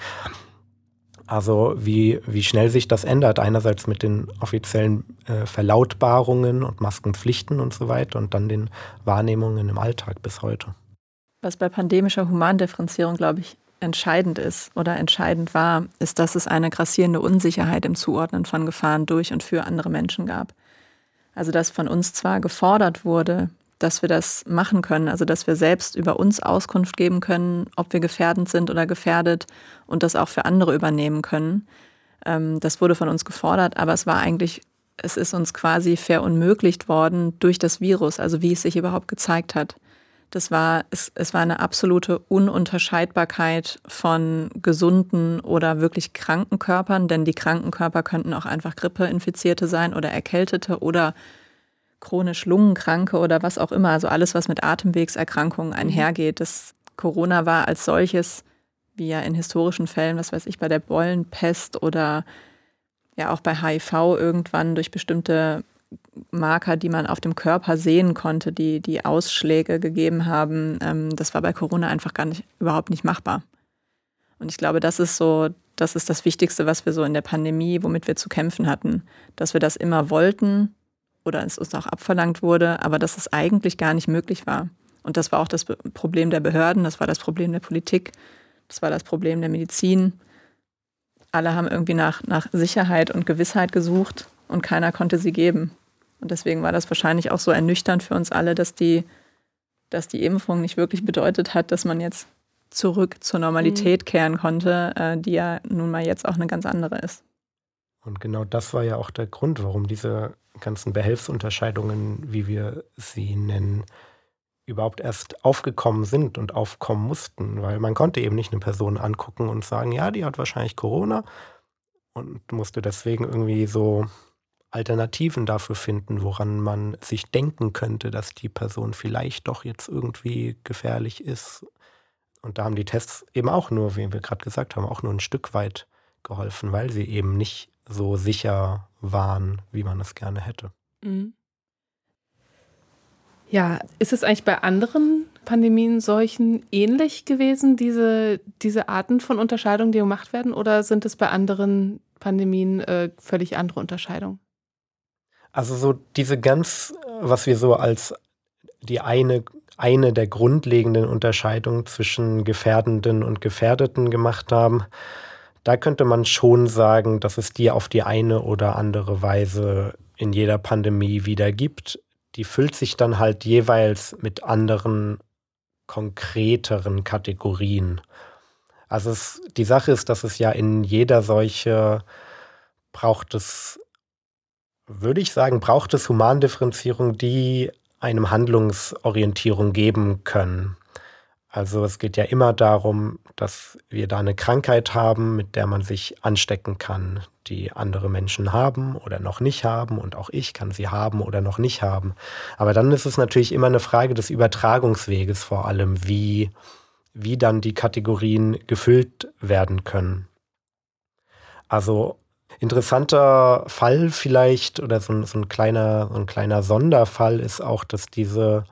Also wie schnell sich das ändert, einerseits mit den offiziellen Verlautbarungen und Maskenpflichten und so weiter und dann den Wahrnehmungen im Alltag bis heute. Was bei pandemischer Humandifferenzierung, glaube ich, entscheidend ist oder entscheidend war, ist, dass es eine grassierende Unsicherheit im Zuordnen von Gefahren durch und für andere Menschen gab. Also dass von uns zwar gefordert wurde, dass wir das machen können, also dass wir selbst über uns Auskunft geben können, ob wir gefährdend sind oder gefährdet und das auch für andere übernehmen können. Das wurde von uns gefordert, aber es ist uns quasi verunmöglicht worden durch das Virus, also wie es sich überhaupt gezeigt hat. Es war eine absolute Ununterscheidbarkeit von gesunden oder wirklich kranken Körpern, denn die kranken Körper könnten auch einfach Grippeinfizierte sein oder Erkältete oder chronisch Lungenkranke oder was auch immer. Also alles, was mit Atemwegserkrankungen einhergeht. Das Corona war als solches, wie ja in historischen Fällen, was weiß ich, bei der Beulenpest oder ja auch bei HIV irgendwann durch bestimmte Marker, die man auf dem Körper sehen konnte, die Ausschläge gegeben haben, das war bei Corona einfach überhaupt nicht machbar. Und ich glaube, das ist das Wichtigste, was wir so in der Pandemie, womit wir zu kämpfen hatten, dass wir das immer wollten oder es uns auch abverlangt wurde, aber dass es eigentlich gar nicht möglich war. Und das war auch das Problem der Behörden, das war das Problem der Politik, das war das Problem der Medizin. Alle haben irgendwie nach Sicherheit und Gewissheit gesucht und keiner konnte sie geben. Und deswegen war das wahrscheinlich auch so ernüchternd für uns alle, dass die Impfung nicht wirklich bedeutet hat, dass man jetzt zurück zur Normalität kehren konnte, die ja nun mal jetzt auch eine ganz andere ist. Und genau das war ja auch der Grund, warum diese ganzen Behelfsunterscheidungen, wie wir sie nennen, überhaupt erst aufgekommen sind und aufkommen mussten. Weil man konnte eben nicht eine Person angucken und sagen, ja, die hat wahrscheinlich Corona und musste deswegen irgendwie so Alternativen dafür finden, woran man sich denken könnte, dass die Person vielleicht doch jetzt irgendwie gefährlich ist. Und da haben die Tests eben auch nur, wie wir gerade gesagt haben, auch nur ein Stück weit geholfen, weil sie eben nicht so sicher waren, wie man es gerne hätte. Mhm. Ja, ist es eigentlich bei anderen Pandemien, Seuchen ähnlich gewesen, diese Arten von Unterscheidungen, die gemacht werden, oder sind es bei anderen Pandemien völlig andere Unterscheidungen? Also so diese was wir so als die eine der grundlegenden Unterscheidungen zwischen Gefährdenden und Gefährdeten gemacht haben, Da könnte man schon sagen, dass es die auf die eine oder andere Weise in jeder Pandemie wieder gibt. Die füllt sich dann halt jeweils mit anderen, konkreteren Kategorien. Also die Sache ist, dass es ja in jeder Seuche braucht es Humandifferenzierung, die einem Handlungsorientierung geben können. Also es geht ja immer darum, dass wir da eine Krankheit haben, mit der man sich anstecken kann, die andere Menschen haben oder noch nicht haben, und auch ich kann sie haben oder noch nicht haben. Aber dann ist es natürlich immer eine Frage des Übertragungsweges vor allem, wie dann die Kategorien gefüllt werden können. Also interessanter Fall vielleicht, oder so ein kleiner Sonderfall ist auch, dass diese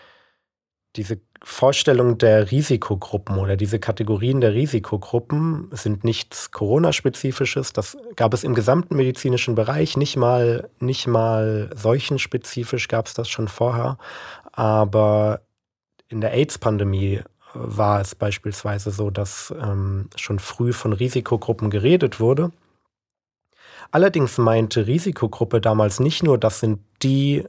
Vorstellung der Risikogruppen oder diese Kategorien der Risikogruppen sind nichts Corona-spezifisches. Das gab es im gesamten medizinischen Bereich, nicht mal seuchenspezifisch gab es das schon vorher. Aber in der AIDS-Pandemie war es beispielsweise so, dass schon früh von Risikogruppen geredet wurde. Allerdings meinte Risikogruppe damals nicht nur, das sind die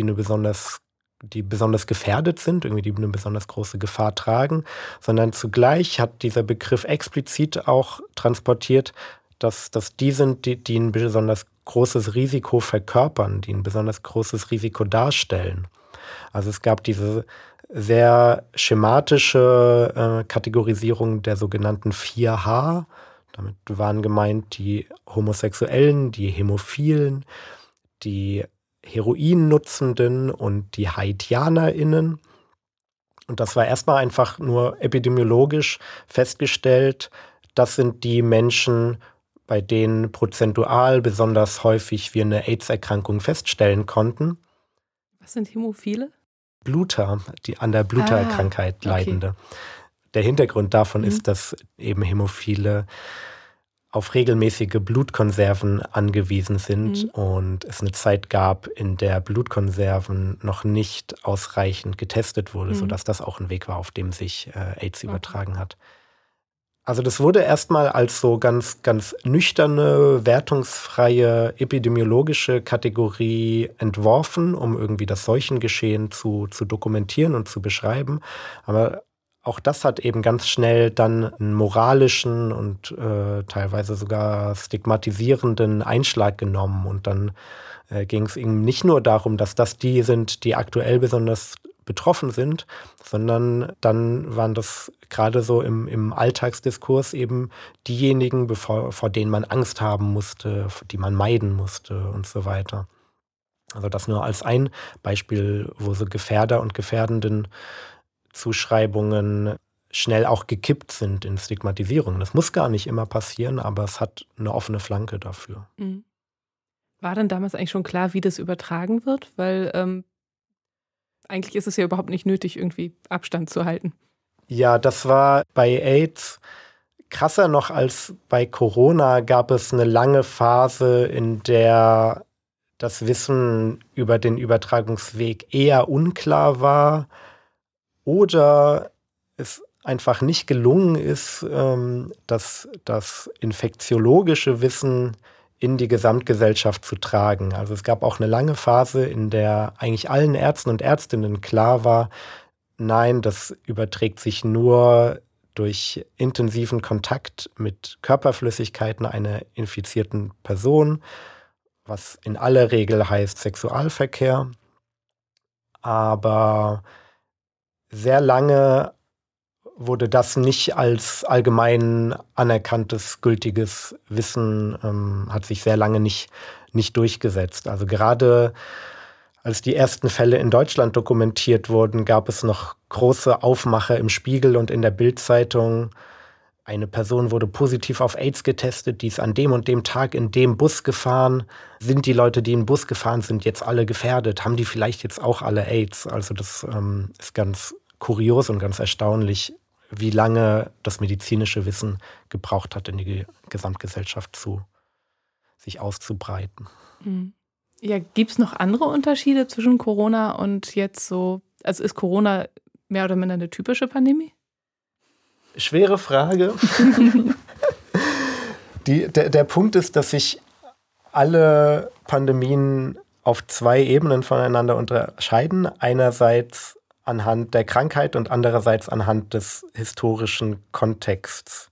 besonders gefährdet sind, irgendwie die eine besonders große Gefahr tragen, sondern zugleich hat dieser Begriff explizit auch transportiert, dass die sind, die ein besonders großes Risiko verkörpern, die ein besonders großes Risiko darstellen. Also es gab diese sehr schematische Kategorisierung der sogenannten 4H. Damit waren gemeint die Homosexuellen, die Hämophilen, die Heroinnutzenden und die HaitianerInnen. Und das war erstmal einfach nur epidemiologisch festgestellt, das sind die Menschen, bei denen prozentual besonders häufig wir eine AIDS-Erkrankung feststellen konnten. Was sind Hämophile? Bluter, die an der Bluterkrankheit Leidende. Okay. Der Hintergrund davon ist, dass eben Hämophile auf regelmäßige Blutkonserven angewiesen sind und es eine Zeit gab, in der Blutkonserven noch nicht ausreichend getestet wurde, sodass das auch ein Weg war, auf dem sich AIDS übertragen hat. Also das wurde erstmal als so ganz, ganz nüchterne, wertungsfreie epidemiologische Kategorie entworfen, um irgendwie das Seuchengeschehen zu dokumentieren und zu beschreiben. Aber auch das hat eben ganz schnell dann einen moralischen und teilweise sogar stigmatisierenden Einschlag genommen. Und dann ging es eben nicht nur darum, dass das die sind, die aktuell besonders betroffen sind, sondern dann waren das gerade so im Alltagsdiskurs eben diejenigen, vor denen man Angst haben musste, die man meiden musste und so weiter. Also das nur als ein Beispiel, wo so Gefährder und Gefährdenden Zuschreibungen schnell auch gekippt sind in Stigmatisierung. Das muss gar nicht immer passieren, aber es hat eine offene Flanke dafür. War denn damals eigentlich schon klar, wie das übertragen wird? Weil eigentlich ist es ja überhaupt nicht nötig, irgendwie Abstand zu halten. Ja, das war bei AIDS krasser noch als bei Corona. Gab es eine lange Phase, in der das Wissen über den Übertragungsweg eher unklar war oder es einfach nicht gelungen ist, das infektiologische Wissen in die Gesamtgesellschaft zu tragen. Also es gab auch eine lange Phase, in der eigentlich allen Ärzten und Ärztinnen klar war, nein, das überträgt sich nur durch intensiven Kontakt mit Körperflüssigkeiten einer infizierten Person, was in aller Regel heißt Sexualverkehr. Aber sehr lange wurde das nicht als allgemein anerkanntes, gültiges Wissen, hat sich sehr lange nicht durchgesetzt. Also gerade als die ersten Fälle in Deutschland dokumentiert wurden, gab es noch große Aufmacher im Spiegel und in der Bild-Zeitung. Eine Person wurde positiv auf AIDS getestet, die ist an dem und dem Tag in dem Bus gefahren. Sind die Leute, die in den Bus gefahren sind, jetzt alle gefährdet? Haben die vielleicht jetzt auch alle AIDS? Also das ist ganz kurios und ganz erstaunlich, wie lange das medizinische Wissen gebraucht hat, in die Gesamtgesellschaft sich auszubreiten. Ja, gibt es noch andere Unterschiede zwischen Corona und jetzt so? Also ist Corona mehr oder minder eine typische Pandemie? Schwere Frage. Der Punkt ist, dass sich alle Pandemien auf 2 Ebenen voneinander unterscheiden. Einerseits anhand der Krankheit und andererseits anhand des historischen Kontexts.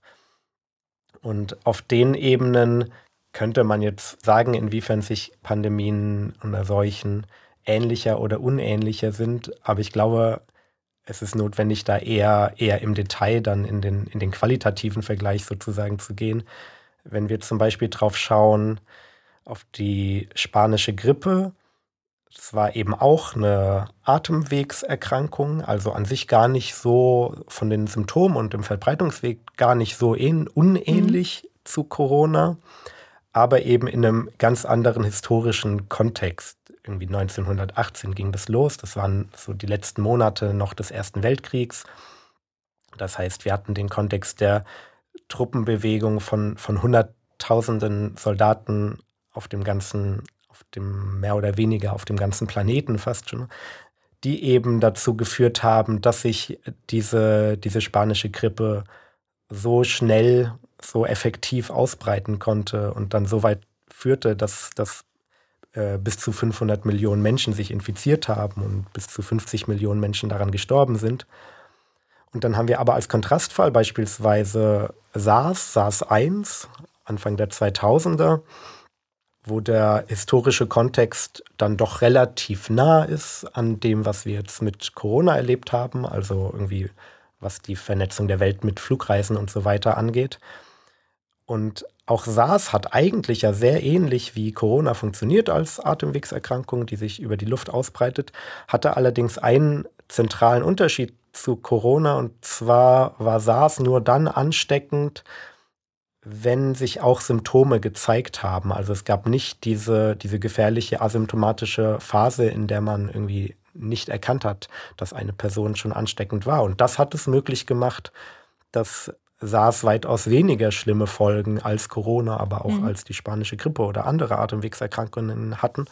Und auf den Ebenen könnte man jetzt sagen, inwiefern sich Pandemien oder Seuchen ähnlicher oder unähnlicher sind. Aber ich glaube, es ist notwendig, da eher im Detail dann in den qualitativen Vergleich sozusagen zu gehen. Wenn wir zum Beispiel drauf schauen, auf die spanische Grippe, das war eben auch eine Atemwegserkrankung, also an sich gar nicht so von den Symptomen und dem Verbreitungsweg gar nicht so unähnlich zu Corona, aber eben in einem ganz anderen historischen Kontext. Irgendwie 1918 ging das los, das waren so die letzten Monate noch des Ersten Weltkriegs. Das heißt, wir hatten den Kontext der Truppenbewegung von Hunderttausenden Soldaten auf dem mehr oder weniger auf dem ganzen Planeten fast schon, die eben dazu geführt haben, dass sich diese spanische Grippe so schnell, so effektiv ausbreiten konnte und dann so weit führte, dass bis zu 500 Millionen Menschen sich infiziert haben und bis zu 50 Millionen Menschen daran gestorben sind. Und dann haben wir aber als Kontrastfall beispielsweise SARS-1, Anfang der 2000er, wo der historische Kontext dann doch relativ nah ist an dem, was wir jetzt mit Corona erlebt haben, also irgendwie was die Vernetzung der Welt mit Flugreisen und so weiter angeht. Und auch SARS hat eigentlich ja sehr ähnlich wie Corona funktioniert als Atemwegserkrankung, die sich über die Luft ausbreitet, hatte allerdings einen zentralen Unterschied zu Corona, und zwar war SARS nur dann ansteckend, wenn sich auch Symptome gezeigt haben. Also es gab nicht diese gefährliche asymptomatische Phase, in der man irgendwie nicht erkannt hat, dass eine Person schon ansteckend war. Und das hat es möglich gemacht, dass SARS weitaus weniger schlimme Folgen als Corona, aber auch als die spanische Grippe oder andere Atemwegserkrankungen hatten,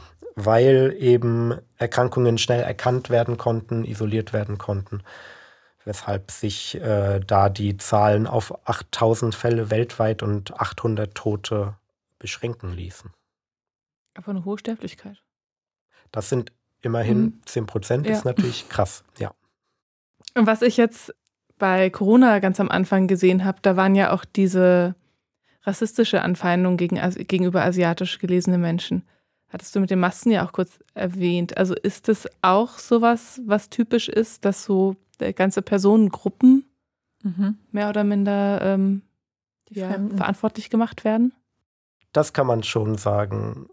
weil eben Erkrankungen schnell erkannt werden konnten, isoliert werden konnten, weshalb sich da die Zahlen auf 8000 Fälle weltweit und 800 Tote beschränken ließen. Aber eine hohe Sterblichkeit. Das sind immerhin 10%, ist natürlich krass, ja. Und was ich jetzt bei Corona ganz am Anfang gesehen habe, da waren ja auch diese rassistische Anfeindung gegenüber asiatisch gelesene Menschen. Hattest du mit den Masken ja auch kurz erwähnt. Also ist das auch sowas, was typisch ist, dass so ganze Personengruppen mehr oder minder verantwortlich gemacht werden? Das kann man schon sagen.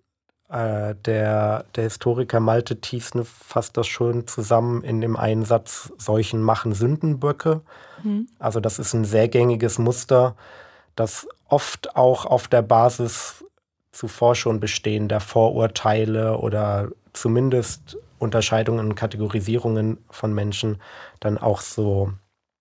Der Historiker Malte Thiessen fasst das schön zusammen in dem einen Satz: Seuchen machen Sündenböcke. Also das ist ein sehr gängiges Muster, das oft auch auf der Basis zuvor schon bestehender Vorurteile oder zumindest Unterscheidungen und Kategorisierungen von Menschen dann auch so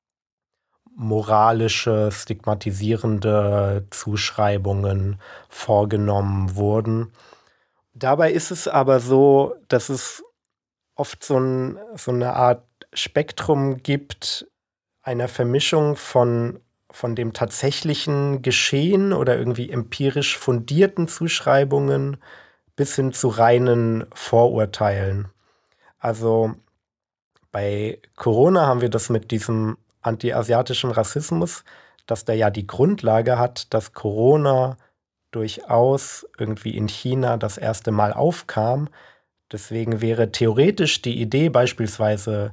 moralische, stigmatisierende Zuschreibungen vorgenommen wurden. Dabei ist es aber so, dass es oft so eine Art Spektrum gibt, einer Vermischung von dem tatsächlichen Geschehen oder irgendwie empirisch fundierten Zuschreibungen bis hin zu reinen Vorurteilen. Also bei Corona haben wir das mit diesem anti-asiatischen Rassismus, dass der ja die Grundlage hat, dass Corona durchaus irgendwie in China das erste Mal aufkam. Deswegen wäre theoretisch die Idee, beispielsweise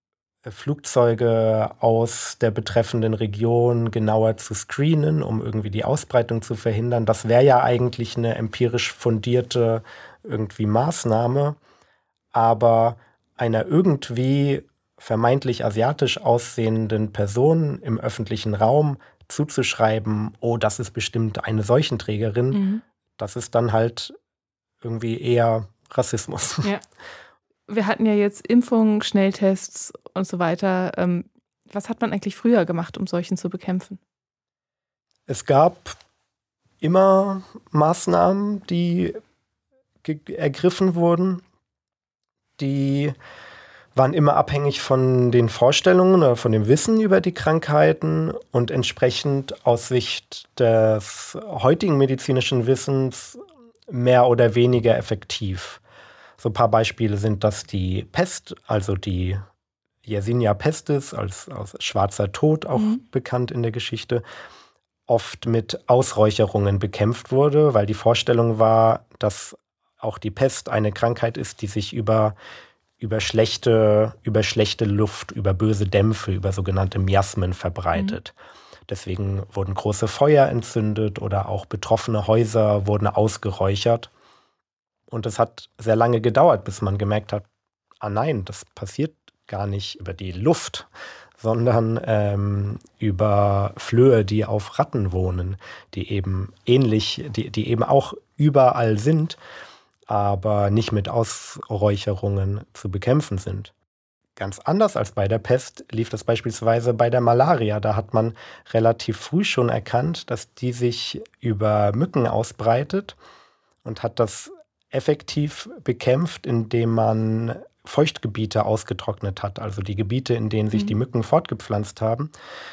Flugzeuge aus der betreffenden Region genauer zu screenen, um irgendwie die Ausbreitung zu verhindern, das wäre ja eigentlich eine empirisch fundierte irgendwie Maßnahme. Aber einer irgendwie vermeintlich asiatisch aussehenden Person im öffentlichen Raum zuzuschreiben, oh, das ist bestimmt eine Seuchenträgerin, das ist dann halt irgendwie eher Rassismus. Ja. Wir hatten ja jetzt Impfungen, Schnelltests und so weiter. Was hat man eigentlich früher gemacht, um Seuchen zu bekämpfen? Es gab immer Maßnahmen, die ergriffen wurden, die waren immer abhängig von den Vorstellungen oder von dem Wissen über die Krankheiten und entsprechend aus Sicht des heutigen medizinischen Wissens mehr oder weniger effektiv. So ein paar Beispiele sind das die Pest, also die Yersinia pestis, als schwarzer Tod auch bekannt in der Geschichte, oft mit Ausräucherungen bekämpft wurde, weil die Vorstellung war, dass auch die Pest eine Krankheit ist, die sich über schlechte Luft, über böse Dämpfe, über sogenannte Miasmen verbreitet. Deswegen wurden große Feuer entzündet oder auch betroffene Häuser wurden ausgeräuchert. Und es hat sehr lange gedauert, bis man gemerkt hat, nein, das passiert gar nicht über die Luft, sondern über Flöhe, die auf Ratten wohnen, die eben die eben auch überall sind, aber nicht mit Ausräucherungen zu bekämpfen sind. Ganz anders als bei der Pest lief das beispielsweise bei der Malaria. Da hat man relativ früh schon erkannt, dass die sich über Mücken ausbreitet und hat das effektiv bekämpft, indem man Feuchtgebiete ausgetrocknet hat, also die Gebiete, in denen sich die Mücken fortgepflanzt haben.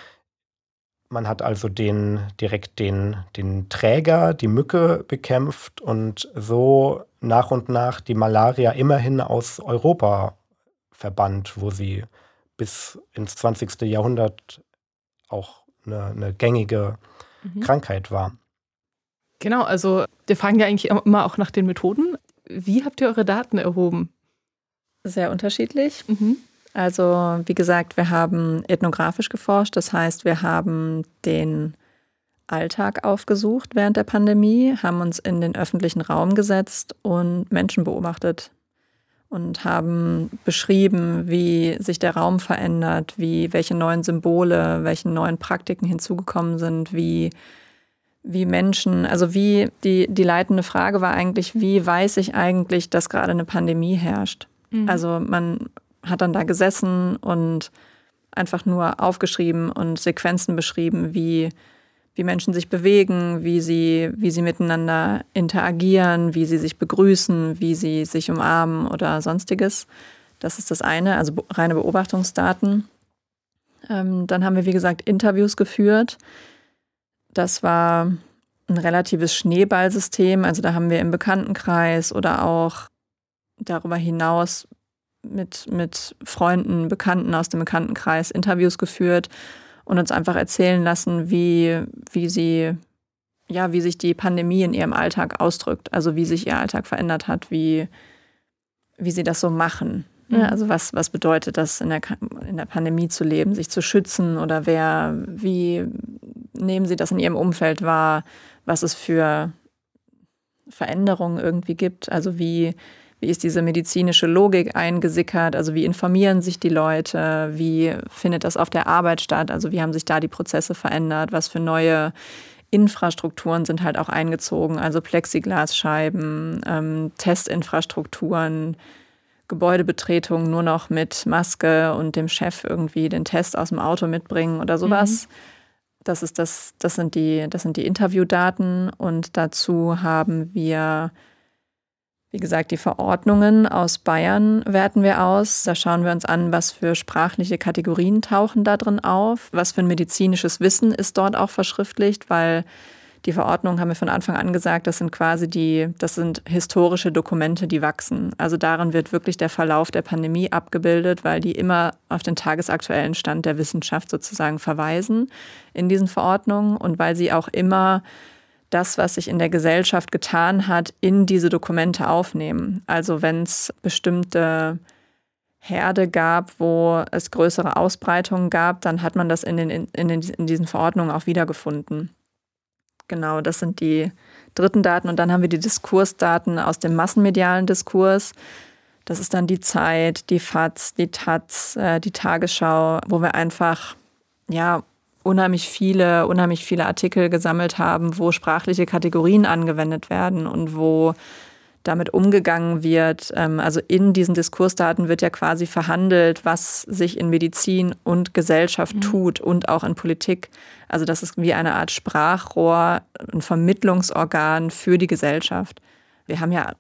Man hat also direkt den Träger, die Mücke bekämpft und so nach und nach die Malaria immerhin aus Europa verbannt, wo sie bis ins 20. Jahrhundert auch eine gängige Krankheit war. Genau, also wir fragen ja eigentlich immer auch nach den Methoden. Wie habt ihr eure Daten erhoben? Sehr unterschiedlich. Also wie gesagt, wir haben ethnografisch geforscht, das heißt, wir haben den Alltag aufgesucht während der Pandemie, haben uns in den öffentlichen Raum gesetzt und Menschen beobachtet und haben beschrieben, wie sich der Raum verändert, welche neuen Symbole, welche neuen Praktiken hinzugekommen sind, wie Menschen, also wie die leitende Frage war eigentlich, wie weiß ich eigentlich, dass gerade eine Pandemie herrscht? Also man hat dann da gesessen und einfach nur aufgeschrieben und Sequenzen beschrieben, wie Menschen sich bewegen, wie sie miteinander interagieren, wie sie sich begrüßen, wie sie sich umarmen oder sonstiges. Das ist das eine, also reine Beobachtungsdaten. Dann haben wir, wie gesagt, Interviews geführt. Das war ein relatives Schneeballsystem. Also da haben wir im Bekanntenkreis oder auch darüber hinaus mit Freunden, Bekannten aus dem Bekanntenkreis Interviews geführt und uns einfach erzählen lassen, wie sich die Pandemie in ihrem Alltag ausdrückt, also wie sich ihr Alltag verändert hat, wie sie das so machen. Ja, also was bedeutet das, in der Pandemie zu leben, sich zu schützen oder wie nehmen sie das in ihrem Umfeld wahr, was es für Veränderungen irgendwie gibt, also wie ist diese medizinische Logik eingesickert? Also wie informieren sich die Leute? Wie findet das auf der Arbeit statt? Also wie haben sich da die Prozesse verändert? Was für neue Infrastrukturen sind halt auch eingezogen? Also Plexiglasscheiben, Testinfrastrukturen, Gebäudebetretung nur noch mit Maske und dem Chef irgendwie den Test aus dem Auto mitbringen oder sowas. Das sind die Interviewdaten und dazu haben wir, wie gesagt, die Verordnungen aus Bayern werten wir aus. Da schauen wir uns an, was für sprachliche Kategorien tauchen da drin auf, was für ein medizinisches Wissen ist dort auch verschriftlicht, weil die Verordnungen, haben wir von Anfang an gesagt, das sind historische Dokumente, die wachsen. Also darin wird wirklich der Verlauf der Pandemie abgebildet, weil die immer auf den tagesaktuellen Stand der Wissenschaft sozusagen verweisen in diesen Verordnungen und weil sie auch immer das, was sich in der Gesellschaft getan hat, in diese Dokumente aufnehmen. Also wenn es bestimmte Herde gab, wo es größere Ausbreitungen gab, dann hat man das in diesen Verordnungen auch wiedergefunden. Genau, das sind die dritten Daten. Und dann haben wir die Diskursdaten aus dem massenmedialen Diskurs. Das ist dann die Zeit, die FAZ, die Taz, die Tagesschau, wo wir einfach unheimlich viele Artikel gesammelt haben, wo sprachliche Kategorien angewendet werden und wo damit umgegangen wird. Also in diesen Diskursdaten wird ja quasi verhandelt, was sich in Medizin und Gesellschaft tut und auch in Politik. Also das ist wie eine Art Sprachrohr, ein Vermittlungsorgan für die Gesellschaft. Wir haben ja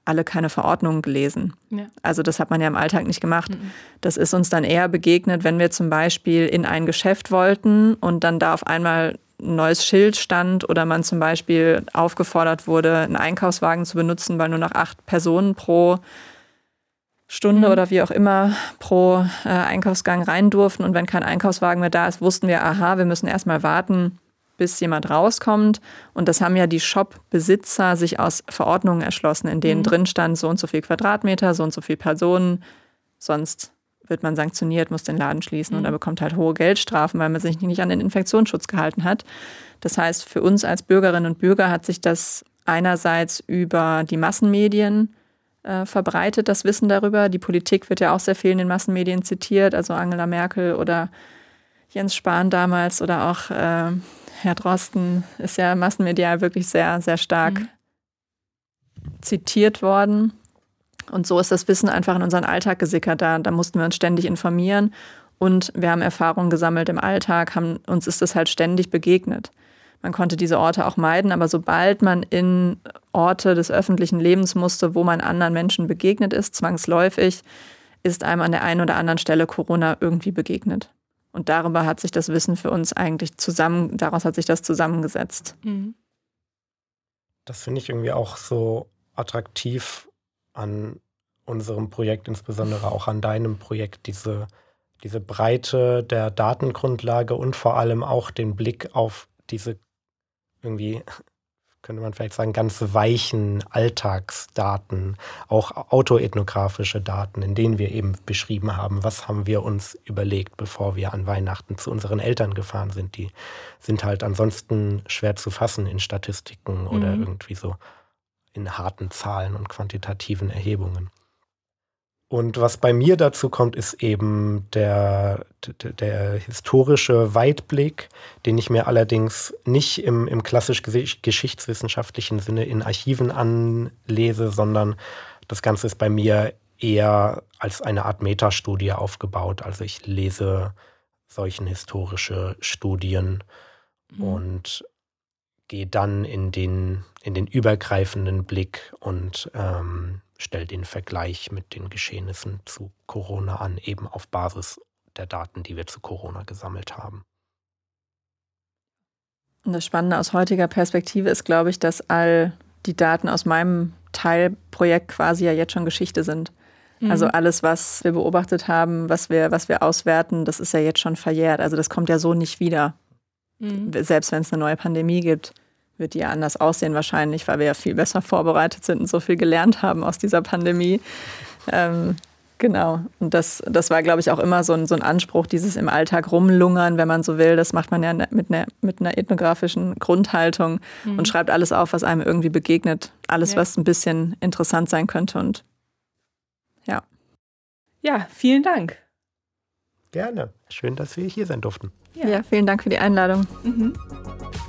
alle keine Verordnungen gelesen. Ja. Also das hat man ja im Alltag nicht gemacht. Das ist uns dann eher begegnet, wenn wir zum Beispiel in ein Geschäft wollten und dann da auf einmal ein neues Schild stand oder man zum Beispiel aufgefordert wurde, einen Einkaufswagen zu benutzen, weil nur noch 8 Personen pro Stunde oder wie auch immer pro Einkaufsgang rein durften. Und wenn kein Einkaufswagen mehr da ist, wussten wir, aha, wir müssen erstmal warten, bis jemand rauskommt. Und das haben ja die Shop-Besitzer sich aus Verordnungen erschlossen, in denen drin stand, so und so viel Quadratmeter, so und so viel Personen. Sonst wird man sanktioniert, muss den Laden schließen oder bekommt halt hohe Geldstrafen, weil man sich nicht an den Infektionsschutz gehalten hat. Das heißt, für uns als Bürgerinnen und Bürger hat sich das einerseits über die Massenmedien verbreitet, das Wissen darüber. Die Politik wird ja auch sehr viel in den Massenmedien zitiert, also Angela Merkel oder Jens Spahn damals oder auch Herr Drosten ist ja massenmedial wirklich sehr, sehr stark zitiert worden. Und so ist das Wissen einfach in unseren Alltag gesickert. Da mussten wir uns ständig informieren und wir haben Erfahrungen gesammelt im Alltag, uns ist das halt ständig begegnet. Man konnte diese Orte auch meiden, aber sobald man in Orte des öffentlichen Lebens musste, wo man anderen Menschen begegnet ist, zwangsläufig, ist einem an der einen oder anderen Stelle Corona irgendwie begegnet. Und darüber hat sich das Wissen für uns eigentlich daraus hat sich das zusammengesetzt. Das finde ich irgendwie auch so attraktiv an unserem Projekt, insbesondere auch an deinem Projekt, diese Breite der Datengrundlage und vor allem auch den Blick auf diese irgendwie, könnte man vielleicht sagen, ganz weichen Alltagsdaten, auch autoethnografische Daten, in denen wir eben beschrieben haben, was haben wir uns überlegt, bevor wir an Weihnachten zu unseren Eltern gefahren sind. Die sind halt ansonsten schwer zu fassen in Statistiken oder irgendwie so in harten Zahlen und quantitativen Erhebungen. Und was bei mir dazu kommt, ist eben der historische Weitblick, den ich mir allerdings nicht im klassisch geschichtswissenschaftlichen Sinne in Archiven anlese, sondern das Ganze ist bei mir eher als eine Art Metastudie aufgebaut. Also ich lese solchen historische Studien und gehe dann in den übergreifenden Blick und stelle den Vergleich mit den Geschehnissen zu Corona an, eben auf Basis der Daten, die wir zu Corona gesammelt haben. Und das Spannende aus heutiger Perspektive ist, glaube ich, dass all die Daten aus meinem Teilprojekt quasi ja jetzt schon Geschichte sind. Also alles, was wir beobachtet haben, was wir auswerten, das ist ja jetzt schon verjährt. Also das kommt ja so nicht wieder. Selbst wenn es eine neue Pandemie gibt, wird die ja anders aussehen wahrscheinlich, weil wir ja viel besser vorbereitet sind und so viel gelernt haben aus dieser Pandemie. Genau. Und das war, glaube ich, auch immer so ein Anspruch, dieses im Alltag rumlungern, wenn man so will. Das macht man ja mit einer ethnografischen Grundhaltung und schreibt alles auf, was einem irgendwie begegnet. Alles, was ein bisschen interessant sein könnte. Und ja. Ja, vielen Dank. Gerne. Schön, dass wir hier sein durften. Ja, vielen Dank für die Einladung.